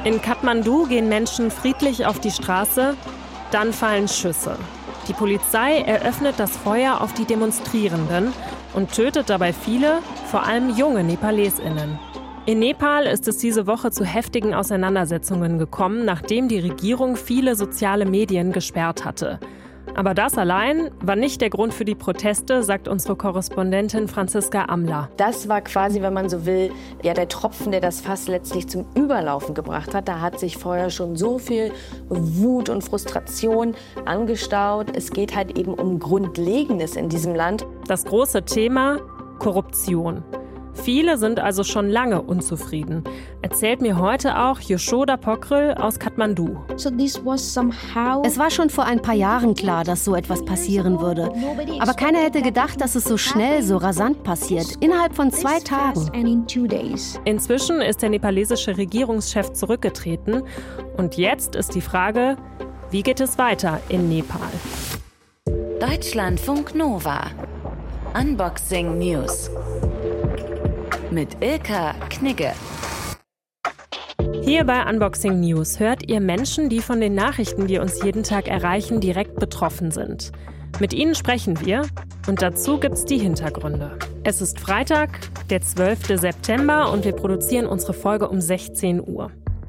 In Kathmandu gehen Menschen friedlich auf die Straße, dann fallen Schüsse. Die Polizei eröffnet das Feuer auf die Demonstrierenden und tötet dabei viele, vor allem junge NepalesInnen. In Nepal ist es diese Woche zu heftigen Auseinandersetzungen gekommen, nachdem die Regierung viele soziale Medien gesperrt hatte. Aber das allein war nicht der Grund für die Proteste, sagt unsere Korrespondentin Franziska Amler. Das war quasi, wenn man so will, ja, der Tropfen, der das Fass letztlich zum Überlaufen gebracht hat. Da hat sich vorher schon so viel Wut und Frustration angestaut. Es geht halt eben um Grundlegendes in diesem Land. Das große Thema: Korruption. Viele sind also schon lange unzufrieden, erzählt mir heute auch Yashoda Pokhrel aus Kathmandu. Es war schon vor ein paar Jahren klar, dass so etwas passieren würde. Aber keiner hätte gedacht, dass es so schnell, so rasant passiert, innerhalb von 2 Tagen. Inzwischen ist der nepalesische Regierungschef zurückgetreten. Und jetzt ist die Frage, wie geht es weiter in Nepal? Deutschlandfunk Nova. Unboxing News. Mit Ilka Knigge. Hier bei Unboxing News hört ihr Menschen, die von den Nachrichten, die uns jeden Tag erreichen, direkt betroffen sind. Mit ihnen sprechen wir und dazu gibt's die Hintergründe. Es ist Freitag, der 12. September und wir produzieren unsere Folge um 16 Uhr.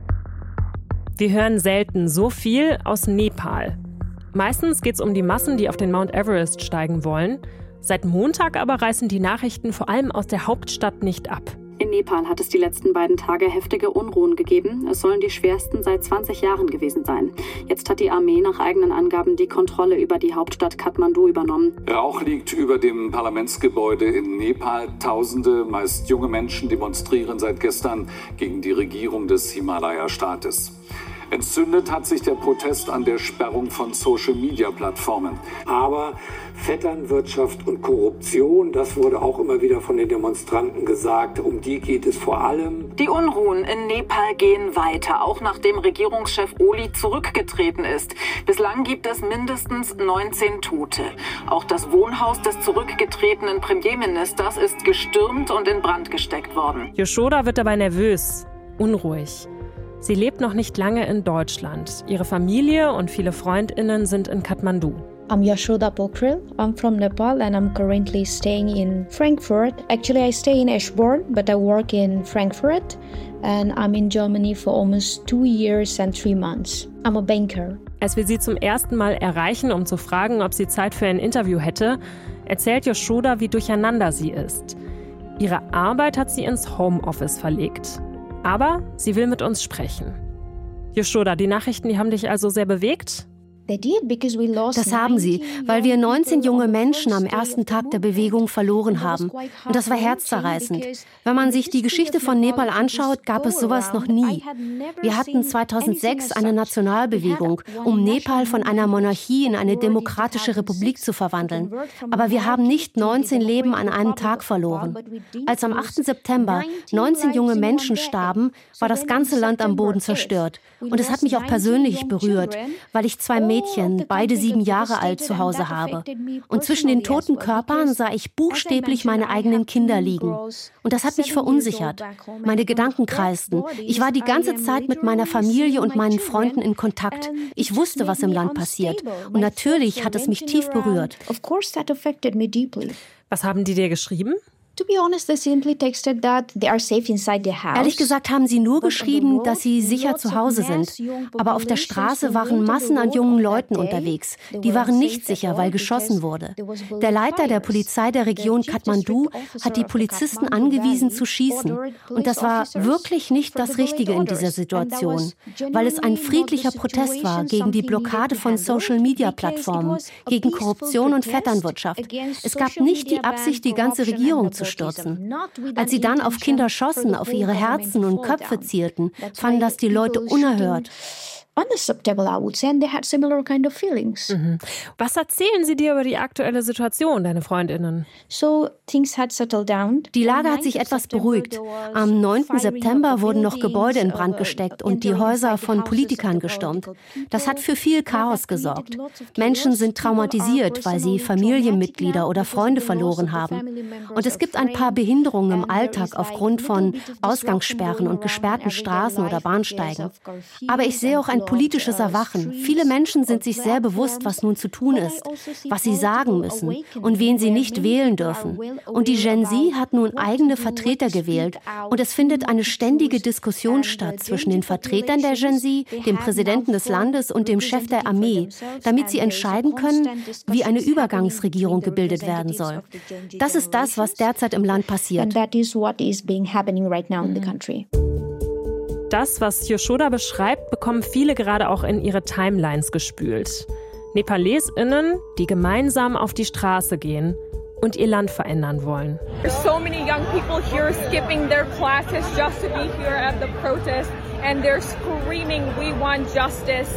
Wir hören selten so viel aus Nepal. Meistens geht's um die Massen, die auf den Mount Everest steigen wollen. Seit Montag aber reißen die Nachrichten vor allem aus der Hauptstadt nicht ab. In Nepal hat es die letzten beiden Tage heftige Unruhen gegeben. Es sollen die schwersten seit 20 Jahren gewesen sein. Jetzt hat die Armee nach eigenen Angaben die Kontrolle über die Hauptstadt Kathmandu übernommen. Rauch liegt über dem Parlamentsgebäude in Nepal. Tausende, meist junge Menschen demonstrieren seit gestern gegen die Regierung des Himalaya-Staates. Entzündet hat sich der Protest an der Sperrung von Social-Media-Plattformen. Aber Vetternwirtschaft und Korruption, das wurde auch immer wieder von den Demonstranten gesagt, um die geht es vor allem. Die Unruhen in Nepal gehen weiter, auch nachdem Regierungschef Oli zurückgetreten ist. Bislang gibt es mindestens 19 Tote. Auch das Wohnhaus des zurückgetretenen Premierministers ist gestürmt und in Brand gesteckt worden. Yashoda wird dabei nervös, unruhig. Sie lebt noch nicht lange in Deutschland. Ihre Familie und viele FreundInnen sind in Kathmandu. I'm Yashoda Pokhrel. I'm from Nepal and I'm currently staying in Frankfurt. Actually, I stay in Eschborn, but I work in Frankfurt. And I'm in Germany for almost 2 years and 3 months. I'm a banker. Als wir sie zum ersten Mal erreichen, um zu fragen, ob sie Zeit für ein Interview hätte, erzählt Yashoda, wie durcheinander sie ist. Ihre Arbeit hat sie ins Homeoffice verlegt. Aber sie will mit uns sprechen. Yashoda, die Nachrichten, die haben dich also sehr bewegt? Das haben sie, weil wir 19 junge Menschen am ersten Tag der Bewegung verloren haben. Und das war herzzerreißend. Wenn man sich die Geschichte von Nepal anschaut, gab es sowas noch nie. Wir hatten 2006 eine Nationalbewegung, um Nepal von einer Monarchie in eine demokratische Republik zu verwandeln. Aber wir haben nicht 19 Leben an einem Tag verloren. Als am 8. September 19 junge Menschen starben, war das ganze Land am Boden zerstört. Und es hat mich auch persönlich berührt, weil ich 2 Mädchen, beide 7 Jahre alt, zu Hause habe. Und zwischen den toten Körpern sah ich buchstäblich meine eigenen Kinder liegen. Und das hat mich verunsichert. Meine Gedanken kreisten. Ich war die ganze Zeit mit meiner Familie und meinen Freunden in Kontakt. Ich wusste, was im Land passiert. Und natürlich hat es mich tief berührt. Was haben die dir geschrieben? Ehrlich gesagt haben sie nur geschrieben, dass sie sicher zu Hause sind. Aber auf der Straße waren Massen an jungen Leuten unterwegs. Die waren nicht sicher, weil geschossen wurde. Der Leiter der Polizei der Region Kathmandu hat die Polizisten angewiesen zu schießen. Und das war wirklich nicht das Richtige in dieser Situation, weil es ein friedlicher Protest war gegen die Blockade von Social-Media-Plattformen, gegen Korruption und Vetternwirtschaft. Es gab nicht die Absicht, die ganze Regierung zu stürzen. Als sie dann auf Kinder schossen, auf ihre Herzen und Köpfe zielten, fanden das die Leute unerhört. unacceptable, I would say, and they had similar kind of feelings. Was erzählen sie dir über die aktuelle Situation, deine Freundinnen? So things had settled down. Die Lage hat sich etwas beruhigt. Am 9. September wurden noch Gebäude in Brand gesteckt und die Häuser von Politikern gestürmt. Das hat für viel Chaos gesorgt. Menschen sind traumatisiert, weil sie Familienmitglieder oder Freunde verloren haben. Und es gibt ein paar Behinderungen im Alltag aufgrund von Ausgangssperren und gesperrten Straßen oder Bahnsteigen. Aber ich sehe auch ein politisches Erwachen. Viele Menschen sind sich sehr bewusst, was nun zu tun ist, was sie sagen müssen und wen sie nicht wählen dürfen. Und die Gen Z hat nun eigene Vertreter gewählt. Und es findet eine ständige Diskussion statt zwischen den Vertretern der Gen Z, dem Präsidenten des Landes und dem Chef der Armee, damit sie entscheiden können, wie eine Übergangsregierung gebildet werden soll. Das ist das, was derzeit im Land passiert. Das, was Yashoda beschreibt, bekommen viele gerade auch in ihre Timelines gespült. NepalesInnen, die gemeinsam auf die Straße gehen und ihr Land verändern wollen. There's so many young people here skipping their classes just to be here at the protest and they're screaming, "We want justice."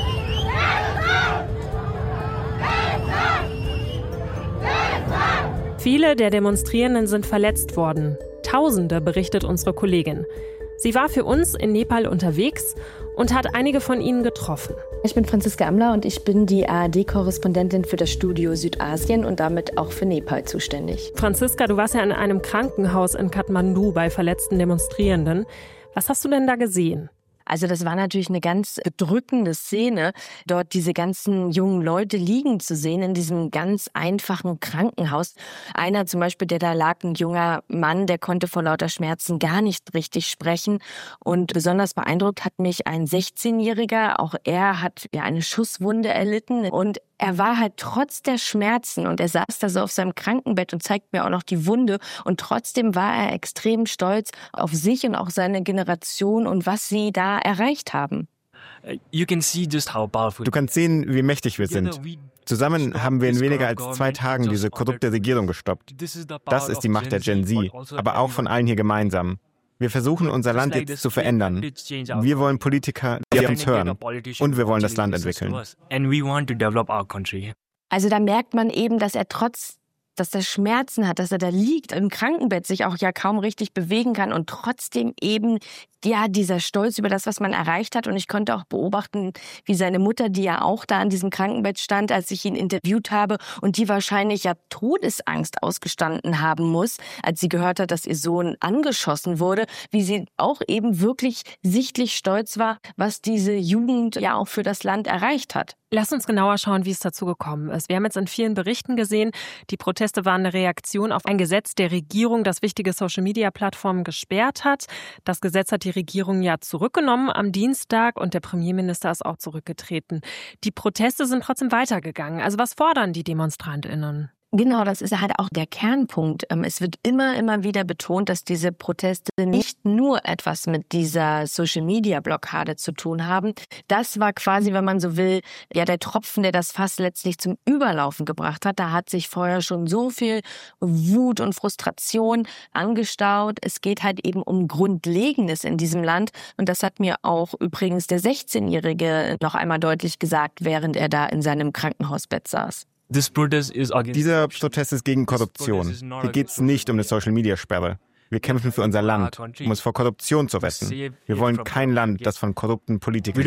Viele der Demonstrierenden sind verletzt worden. Tausende, berichtet unsere Kollegin. Sie war für uns in Nepal unterwegs und hat einige von ihnen getroffen. Ich bin Franziska Amler und ich bin die ARD-Korrespondentin für das Studio Südasien und damit auch für Nepal zuständig. Franziska, du warst ja in einem Krankenhaus in Kathmandu bei verletzten Demonstrierenden. Was hast du denn da gesehen? Also das war natürlich eine ganz bedrückende Szene, dort diese ganzen jungen Leute liegen zu sehen in diesem ganz einfachen Krankenhaus. Einer zum Beispiel, der da lag, ein junger Mann, der konnte vor lauter Schmerzen gar nicht richtig sprechen. Und besonders beeindruckt hat mich ein 16-Jähriger. Auch er hat ja eine Schusswunde erlitten und er war halt trotz der Schmerzen und er saß da so auf seinem Krankenbett und zeigt mir auch noch die Wunde und trotzdem war er extrem stolz auf sich und auch seine Generation und was sie da erreicht haben. Du kannst sehen, wie mächtig wir sind. Zusammen haben wir in weniger als 2 Tagen diese korrupte Regierung gestoppt. Das ist die Macht der Gen Z, aber auch von allen hier gemeinsam. Wir versuchen, unser Land jetzt zu verändern. Wir wollen Politiker, die auf uns hören. Und wir wollen das Land entwickeln. Also da merkt man eben, dass er dass er Schmerzen hat, dass er da liegt im Krankenbett, sich auch ja kaum richtig bewegen kann und trotzdem eben ja dieser Stolz über das, was man erreicht hat. Und ich konnte auch beobachten, wie seine Mutter, die ja auch da an diesem Krankenbett stand, als ich ihn interviewt habe und die wahrscheinlich ja Todesangst ausgestanden haben muss, als sie gehört hat, dass ihr Sohn angeschossen wurde, wie sie auch eben wirklich sichtlich stolz war, was diese Jugend ja auch für das Land erreicht hat. Lass uns genauer schauen, wie es dazu gekommen ist. Wir haben jetzt in vielen Berichten gesehen, die Proteste waren eine Reaktion auf ein Gesetz der Regierung, das wichtige Social-Media-Plattformen gesperrt hat. Das Gesetz hat die Regierung ja zurückgenommen am Dienstag und der Premierminister ist auch zurückgetreten. Die Proteste sind trotzdem weitergegangen. Also was fordern die DemonstrantInnen? Genau, das ist halt auch der Kernpunkt. Es wird immer wieder betont, dass diese Proteste nicht nur etwas mit dieser Social-Media-Blockade zu tun haben. Das war quasi, wenn man so will, ja der Tropfen, der das Fass letztlich zum Überlaufen gebracht hat. Da hat sich vorher schon so viel Wut und Frustration angestaut. Es geht halt eben um Grundlegendes in diesem Land. Und das hat mir auch übrigens der 16-Jährige noch einmal deutlich gesagt, während er da in seinem Krankenhausbett saß. Dieser Protest ist gegen Korruption. Hier geht es nicht um eine Social-Media-Sperre. Wir kämpfen für unser Land, um es vor Korruption zu retten. Wir wollen kein Land, das von korrupten Politikern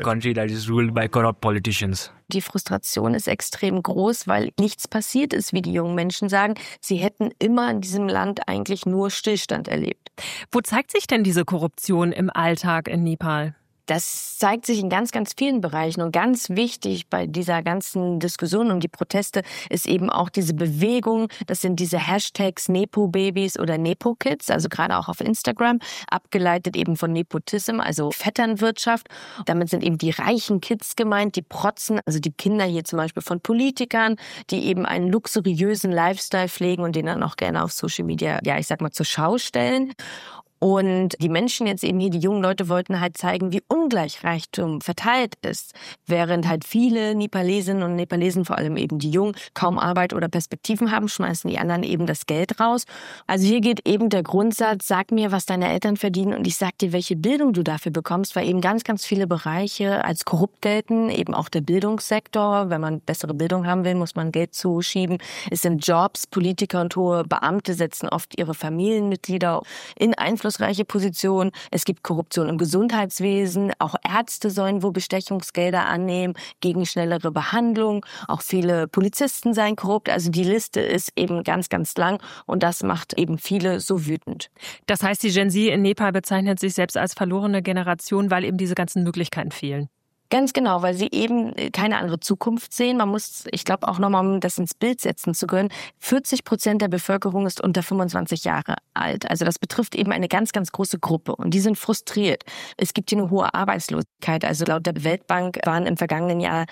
wird. Die Frustration ist extrem groß, weil nichts passiert ist, wie die jungen Menschen sagen. Sie hätten immer in diesem Land eigentlich nur Stillstand erlebt. Wo zeigt sich denn diese Korruption im Alltag in Nepal? Das zeigt sich in ganz vielen Bereichen und ganz wichtig bei dieser ganzen Diskussion um die Proteste ist eben auch diese Bewegung. Das sind diese Hashtags Nepo-Babys oder Nepo-Kids, also gerade auch auf Instagram, abgeleitet eben von Nepotism, also Vetternwirtschaft. Damit sind eben die reichen Kids gemeint, die protzen, also die Kinder hier zum Beispiel von Politikern, die eben einen luxuriösen Lifestyle pflegen und den dann auch gerne auf Social Media, ja ich sag mal, zur Schau stellen. Und die Menschen jetzt eben hier, die jungen Leute, wollten halt zeigen, wie ungleich Reichtum verteilt ist. Während halt viele Nepalesinnen und Nepalesen, vor allem eben die Jungen, kaum Arbeit oder Perspektiven haben, schmeißen die anderen eben das Geld raus. Also hier geht eben der Grundsatz, sag mir, was deine Eltern verdienen und ich sag dir, welche Bildung du dafür bekommst, weil eben ganz, ganz viele Bereiche als korrupt gelten, eben auch der Bildungssektor. Wenn man bessere Bildung haben will, muss man Geld zuschieben. Es sind Jobs, Politiker und hohe Beamte setzen oft ihre Familienmitglieder in einflussreiche Positionen. Es gibt Korruption im Gesundheitswesen. Auch Ärzte sollen wohl Bestechungsgelder annehmen gegen schnellere Behandlung. Auch viele Polizisten seien korrupt. Also die Liste ist eben ganz, ganz lang und das macht eben viele so wütend. Das heißt, die Gen Z in Nepal bezeichnet sich selbst als verlorene Generation, weil eben diese ganzen Möglichkeiten fehlen. Ganz genau, weil sie eben keine andere Zukunft sehen. Man muss, ich glaube auch nochmal, um das ins Bild setzen zu können, 40% der Bevölkerung ist unter 25 Jahre alt. Also das betrifft eben eine ganz, ganz große Gruppe und die sind frustriert. Es gibt hier eine hohe Arbeitslosigkeit. Also laut der Weltbank waren im vergangenen Jahr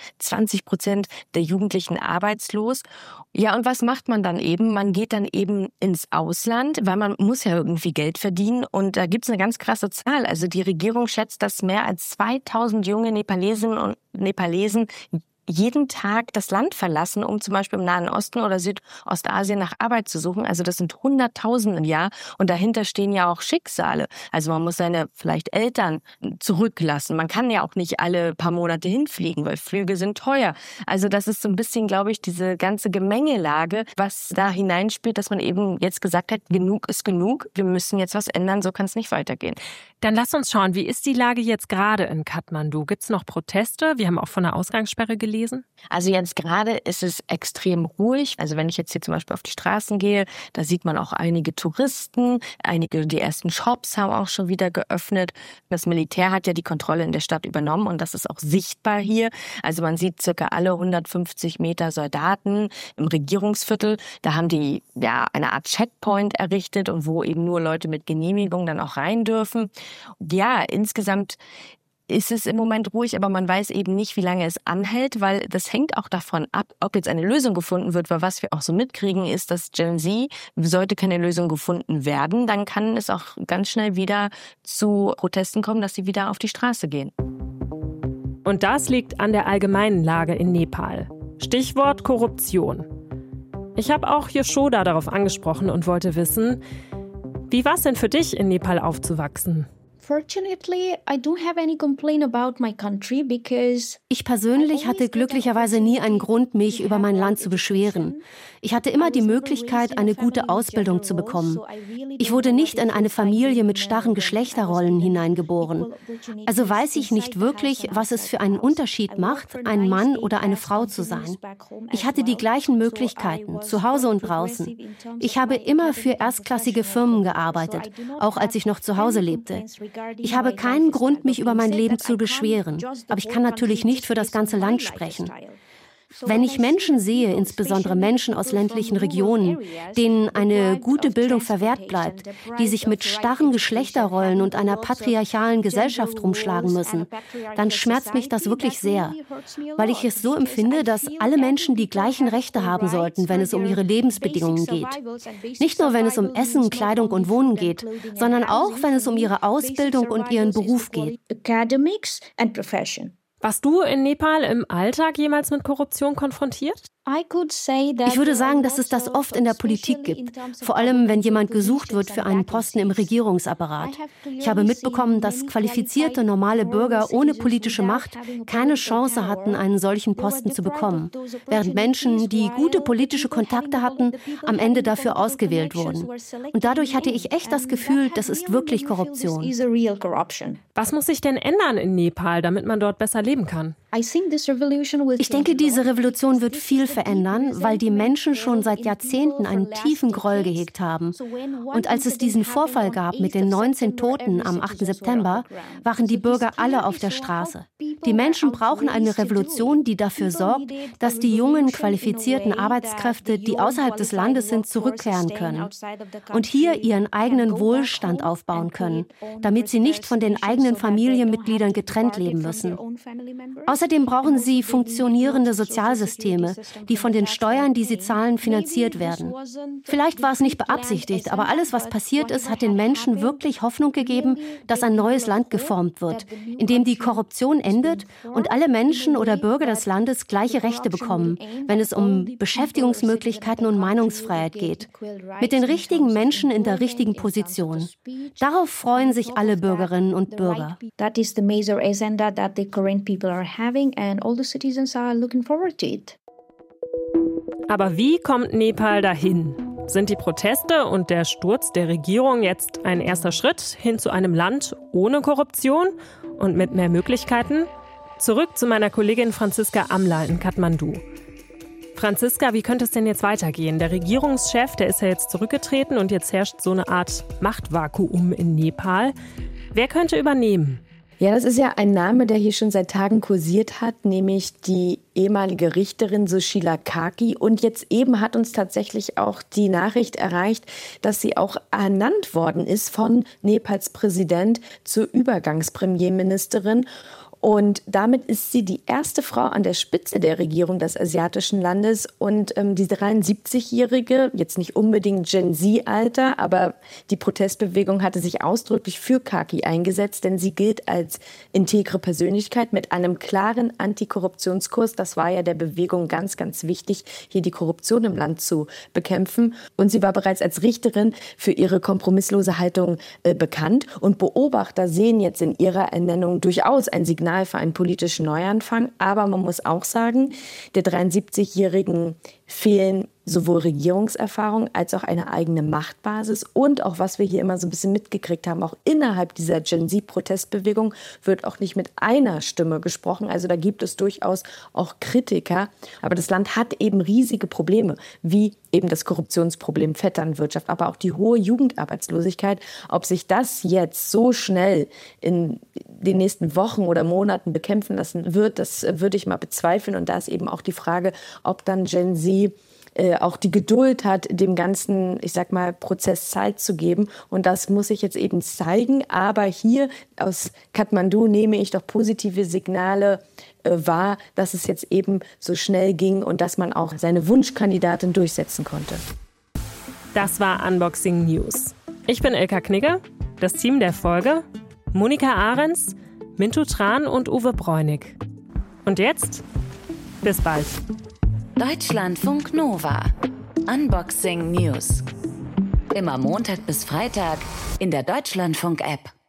20% der Jugendlichen arbeitslos. Ja, und was macht man dann eben? Man geht dann eben ins Ausland, weil man muss ja irgendwie Geld verdienen und da gibt es eine ganz krasse Zahl. Also die Regierung schätzt, dass mehr als 2000 junge Nepalesinnen und Nepalesen jeden Tag das Land verlassen, um zum Beispiel im Nahen Osten oder Südostasien nach Arbeit zu suchen. Also das sind 100.000 im Jahr und dahinter stehen ja auch Schicksale. Also man muss seine vielleicht Eltern zurücklassen. Man kann ja auch nicht alle paar Monate hinfliegen, weil Flüge sind teuer. Also das ist so ein bisschen, glaube ich, diese ganze Gemengelage, was da hineinspielt, dass man eben jetzt gesagt hat, genug ist genug. Wir müssen jetzt was ändern, so kann es nicht weitergehen. Dann lass uns schauen, wie ist die Lage jetzt gerade in Kathmandu? Gibt es noch Proteste? Wir haben auch von einer Ausgangssperre gelesen. Also jetzt gerade ist es extrem ruhig. Also wenn ich jetzt hier zum Beispiel auf die Straßen gehe, da sieht man auch einige Touristen. Die ersten Shops haben auch schon wieder geöffnet. Das Militär hat ja die Kontrolle in der Stadt übernommen und das ist auch sichtbar hier. Also man sieht circa alle 150 Meter Soldaten im Regierungsviertel. Da haben die ja eine Art Checkpoint errichtet und wo eben nur Leute mit Genehmigung dann auch rein dürfen. Ja, insgesamt ist es im Moment ruhig, aber man weiß eben nicht, wie lange es anhält, weil das hängt auch davon ab, ob jetzt eine Lösung gefunden wird, weil was wir auch so mitkriegen, ist, dass Gen Z, sollte keine Lösung gefunden werden, dann kann es auch ganz schnell wieder zu Protesten kommen, dass sie wieder auf die Straße gehen. Und das liegt an der allgemeinen Lage in Nepal. Stichwort Korruption. Ich habe auch Yashoda darauf angesprochen und wollte wissen, wie war es denn für dich, in Nepal aufzuwachsen? Ich persönlich hatte glücklicherweise nie einen Grund, mich über mein Land zu beschweren. Ich hatte immer die Möglichkeit, eine gute Ausbildung zu bekommen. Ich wurde nicht in eine Familie mit starren Geschlechterrollen hineingeboren. Also weiß ich nicht wirklich, was es für einen Unterschied macht, ein Mann oder eine Frau zu sein. Ich hatte die gleichen Möglichkeiten, zu Hause und draußen. Ich habe immer für erstklassige Firmen gearbeitet, auch als ich noch zu Hause lebte. Ich habe keinen Grund, mich über mein Leben zu beschweren, aber ich kann natürlich nicht für das ganze Land sprechen. Wenn ich Menschen sehe, insbesondere Menschen aus ländlichen Regionen, denen eine gute Bildung verwehrt bleibt, die sich mit starren Geschlechterrollen und einer patriarchalen Gesellschaft rumschlagen müssen, dann schmerzt mich das wirklich sehr, weil ich es so empfinde, dass alle Menschen die gleichen Rechte haben sollten, wenn es um ihre Lebensbedingungen geht. Nicht nur, wenn es um Essen, Kleidung und Wohnen geht, sondern auch, wenn es um ihre Ausbildung und ihren Beruf geht. Warst du in Nepal im Alltag jemals mit Korruption konfrontiert? Ich würde sagen, dass es das oft in der Politik gibt, vor allem wenn jemand gesucht wird für einen Posten im Regierungsapparat. Ich habe mitbekommen, dass qualifizierte, normale Bürger ohne politische Macht keine Chance hatten, einen solchen Posten zu bekommen, während Menschen, die gute politische Kontakte hatten, am Ende dafür ausgewählt wurden. Und dadurch hatte ich echt das Gefühl, das ist wirklich Korruption. Was muss sich denn ändern in Nepal, damit man dort besser leben kann? Ich denke, diese Revolution wird viel verändern, weil die Menschen schon seit Jahrzehnten einen tiefen Groll gehegt haben. Und als es diesen Vorfall gab mit den 19 Toten am 8. September, waren die Bürger alle auf der Straße. Die Menschen brauchen eine Revolution, die dafür sorgt, dass die jungen, qualifizierten Arbeitskräfte, die außerhalb des Landes sind, zurückkehren können und hier ihren eigenen Wohlstand aufbauen können, damit sie nicht von den eigenen Familienmitgliedern getrennt leben müssen. Außerdem brauchen sie funktionierende Sozialsysteme, die von den Steuern, die sie zahlen, finanziert werden. Vielleicht war es nicht beabsichtigt, aber alles, was passiert ist, hat den Menschen wirklich Hoffnung gegeben, dass ein neues Land geformt wird, in dem die Korruption endet und alle Menschen oder Bürger des Landes gleiche Rechte bekommen, wenn es um Beschäftigungsmöglichkeiten und Meinungsfreiheit geht. Mit den richtigen Menschen in der richtigen Position. Darauf freuen sich alle Bürgerinnen und Bürger. That is the major agenda that the Korean people are having and all the citizens are looking forward to it. Aber wie kommt Nepal dahin? Sind die Proteste und der Sturz der Regierung jetzt ein erster Schritt hin zu einem Land ohne Korruption und mit mehr Möglichkeiten? Zurück zu meiner Kollegin Franziska Amla in Kathmandu. Franziska, wie könnte es denn jetzt weitergehen? Der Regierungschef, der ist ja jetzt zurückgetreten und jetzt herrscht so eine Art Machtvakuum in Nepal. Wer könnte übernehmen? Ja, das ist ja ein Name, der hier schon seit Tagen kursiert hat, nämlich die ehemalige Richterin Sushila Karki. Und jetzt eben hat uns tatsächlich auch die Nachricht erreicht, dass sie auch ernannt worden ist von Nepals Präsident zur Übergangspremierministerin. Und damit ist sie die erste Frau an der Spitze der Regierung des asiatischen Landes. Und die 73-Jährige, jetzt nicht unbedingt Gen-Z-Alter, aber die Protestbewegung hatte sich ausdrücklich für Karki eingesetzt, denn sie gilt als integre Persönlichkeit mit einem klaren Antikorruptionskurs. Das war ja der Bewegung ganz, ganz wichtig, hier die Korruption im Land zu bekämpfen. Und sie war bereits als Richterin für ihre kompromisslose Haltung bekannt. Und Beobachter sehen jetzt in ihrer Ernennung durchaus ein Signal für einen politischen Neuanfang. Aber man muss auch sagen, der 73-Jährigen fehlen sowohl Regierungserfahrung als auch eine eigene Machtbasis. Und auch, was wir hier immer so ein bisschen mitgekriegt haben, auch innerhalb dieser Gen-Z-Protestbewegung wird auch nicht mit einer Stimme gesprochen. Also da gibt es durchaus auch Kritiker. Aber das Land hat eben riesige Probleme, wie eben das Korruptionsproblem, Vetternwirtschaft, aber auch die hohe Jugendarbeitslosigkeit. Ob sich das jetzt so schnell in den nächsten Wochen oder Monaten bekämpfen lassen wird, das würde ich mal bezweifeln. Und da ist eben auch die Frage, ob dann Gen-Z auch die Geduld hat, dem ganzen, ich sag mal, Prozess Zeit zu geben. Und das muss sich jetzt eben zeigen. Aber hier aus Kathmandu nehme ich doch positive Signale wahr, dass es jetzt eben so schnell ging und dass man auch seine Wunschkandidatin durchsetzen konnte. Das war Unboxing News. Ich bin Ilka Knigge, das Team der Folge, Monika Ahrens, Mintu Tran und Uwe Bräunig. Und jetzt, bis bald. Deutschlandfunk Nova. Unboxing News. Immer Montag bis Freitag in der Deutschlandfunk-App.